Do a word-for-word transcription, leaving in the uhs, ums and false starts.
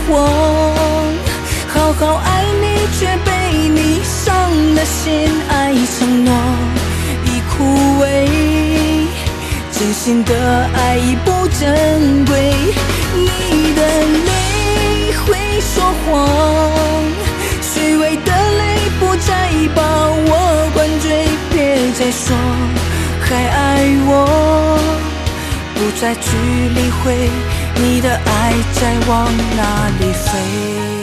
谎，好好爱你却被你伤了心，爱承诺已枯萎，真心的爱已不珍贵。你的泪会说谎，虚伪的泪不再把我灌醉，别再说还爱我，不再去理会你的爱在往哪里飞。